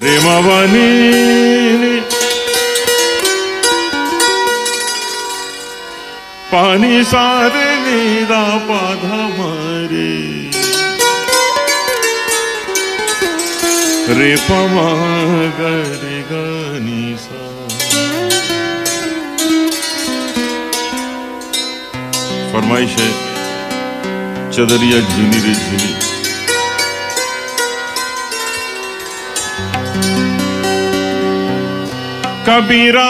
रेमावानी पानी सारे नीरा पाधा मारे रे पमा गरे गानी सा। फरमाइश है चदरिया झीनी रे झीनी। कबीरा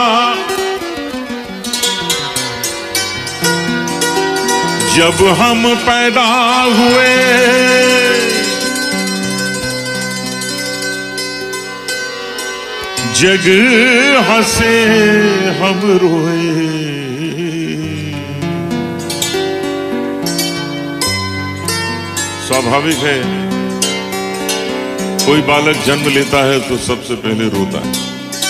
जब हम पैदा हुए जग हंसे हम रोए। स्वाभाविक है कोई बालक जन्म लेता है तो सबसे पहले रोता है,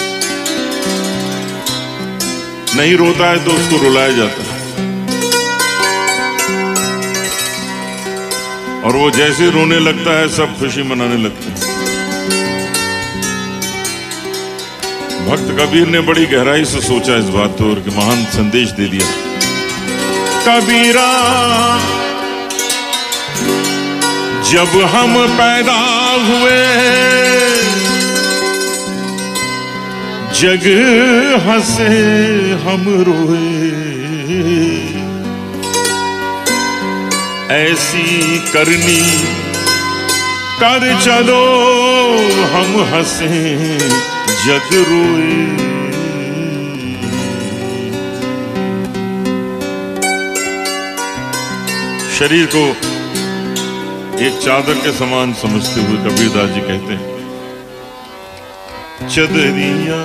नहीं रोता है तो उसको रुलाया जाता है, और वो जैसे रोने लगता है सब खुशी मनाने लगते हैं। भक्त कबीर ने बड़ी गहराई से सोचा इस बात को और महान संदेश दे दिया। कबीरा जब हम पैदा हुए जग हंसे हम रोए, ऐसी करनी कर चलो हम हंसे जग रोए। शरीर को एक चादर के समान समझते हुए कबीरदास जी कहते हैं चदरिया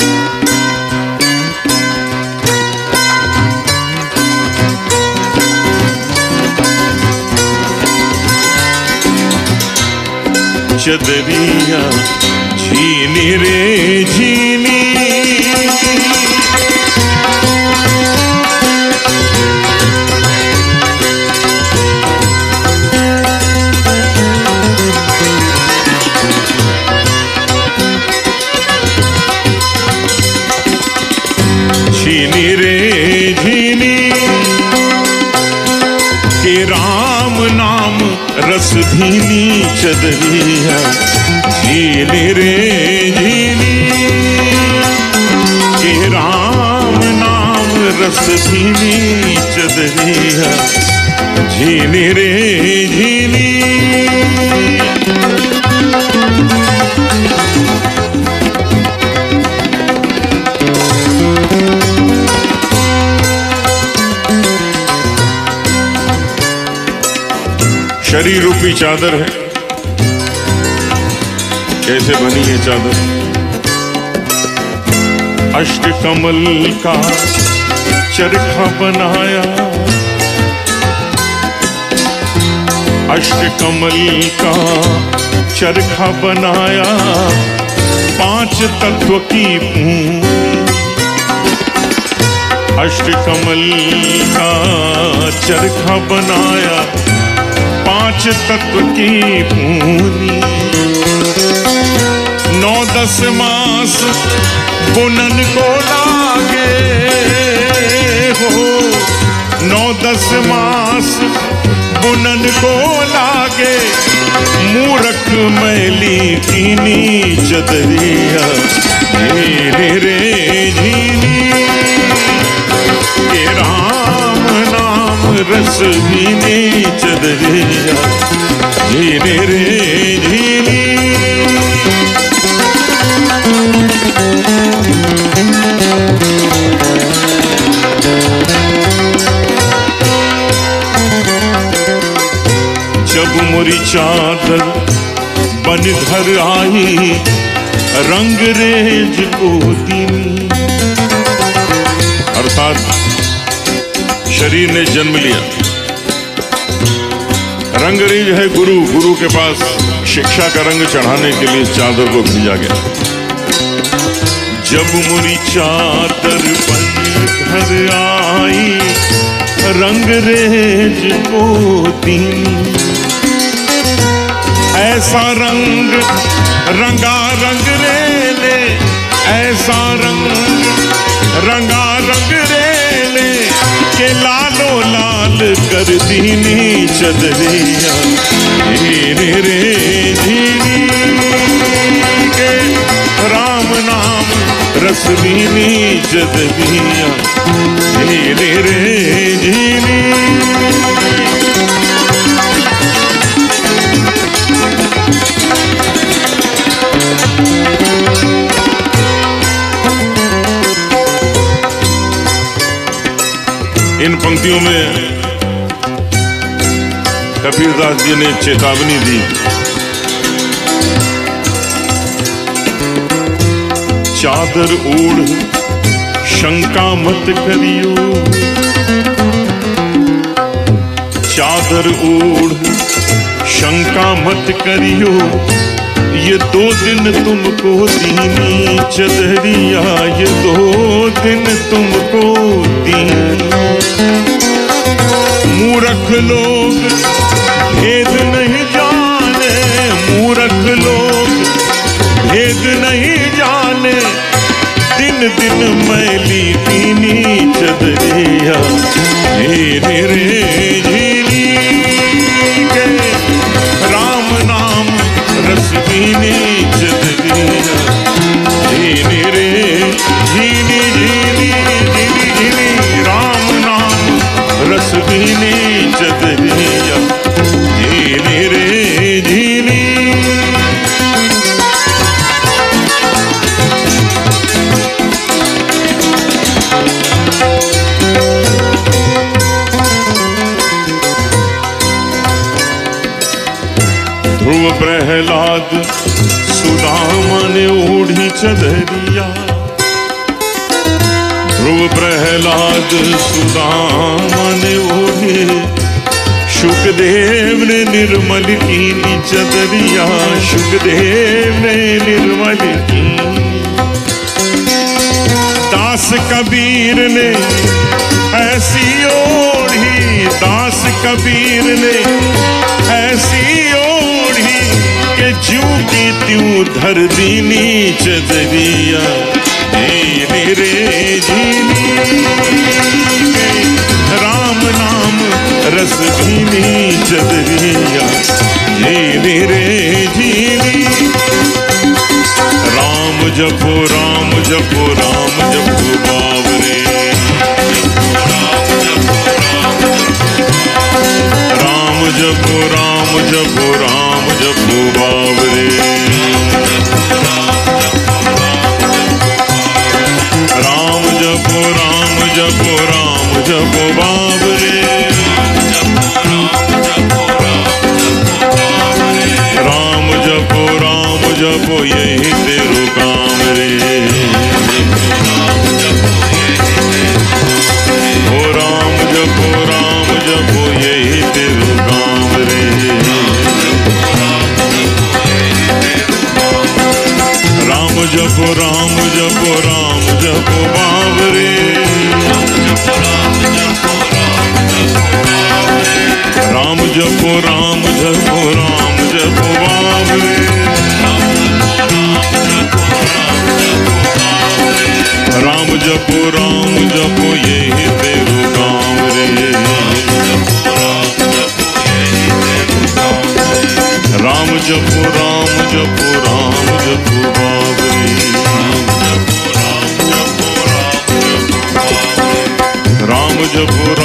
चदरिया झीनी रे झीनी। झीनी रे झीनी के राम नाम रस धीनी चदरिया झीनी रे झीनी के राम नाम रस धीनी चदरिया झीनी रे झीनी। शरीर रूपी चादर है। कैसे बनी है चादर? अष्ट कमल का चरखा बनाया, अष्ट कमल का चरखा बनाया, पांच तत्व की पूंजी। अष्ट कमल का चरखा बनाया, पांच तत्व की पूंजी। 9-10 मास बुनन को लागे हो, 9-10 मास बुनन को लागे। मूरख मैली कीनी चदरिया झीनी रे झीनी के राम नाम रस भीनी चदरिया झीनी रे झीनी। जब मोरी चादर बन घर आई रंग रेज को दीनी। अर्थात शरीर ने जन्म लिया, रंगरेज है गुरु, गुरु के पास शिक्षा का रंग चढ़ाने के लिए चादर को भेजा गया। जब मुरी चादर बन घर आई रंगरेज को दीनी। ऐसा रंग रंगा रंग रेले, ऐसा रंग रंगा रंग रेले के लालो लाल कर दीनी चदरिया धीरे रे झीनी के राम नाम रस दीनी चदरिया धीरे रे झीनी। इन पंक्तियों में कबीरदास जी ने चेतावनी दी, चादर ओढ़ शंका मत करियो, चादर ओढ़ शंका मत करियो, ये 2 दिन तुमको दीनी चदरिया, ये 2 दिन तुमको दीनी। मूर्ख लोग भेद नहीं जाने, मूर्ख लोग भेद नहीं जाने, दिन दिन मैली दीनी चदरिया धीरे रे झीनी के राम नाम रस दीनी चदरिया धीरे रे झीनी झीनी झीनी झीनी राम नाम रस दीनी चदरिया धीरे रे झीनी। ध्रुव प्रहलाद सुदामा ने ओढ़ी चदरिया, ध्रुव प्रहलाद सुदामा ने ओढ़ी, शुकदेव ने निर्मल की चदरिया, शुकदेव ने निर्मल की। दास कबीर ने ऐसी ओढ़ी, दास कबीर ने ऐसी ओढ़ी के ज्यों की त्यों धर दीनी चदरिया धीरे रे झीनी राम नाम रस दीनी चदरिया धीरे रे झीनी। राम जपो राम जपो राम जपो बावरे, राम जपो राम जपो राम जपो बावरे, राम जपो राम जपो राम जपो बावरे, राम जपो यही तेरो काम रे, ओ राम जपो यही तेरो काम रे, राम जपो राम जपो बावरे, राम जपो राम जपो बावरे, राम जपो यही तेरो काम रे, राम जपो बावरे, राम जपो